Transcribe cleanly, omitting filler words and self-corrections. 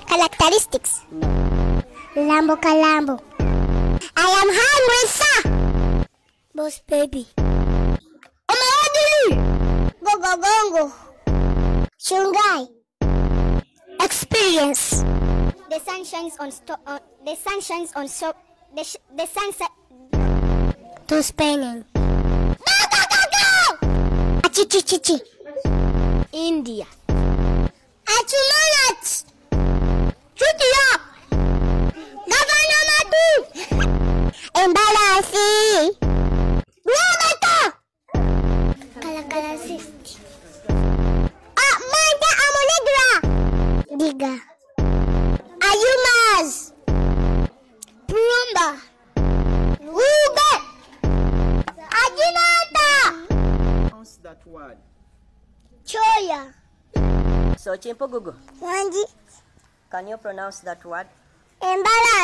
Characteristics. Lambo Kalambo. I am hungry, sir. Boss baby. Omawadili. Gogo gongo. Chungai. Experience. The sun shines on the sun shines on the sunset. To spinning. Go. Achichichichi. India. Achumanat. Chutia. Governor Matu. Embarasi. Yamata. Kalakalasist. Manda Amonegra. Diga. Ayumas. Purumba. Ube. Ajinata. Pronounce that word. Choya. So, Chimpo Gugu, Wanji. can you pronounce that word? Embala.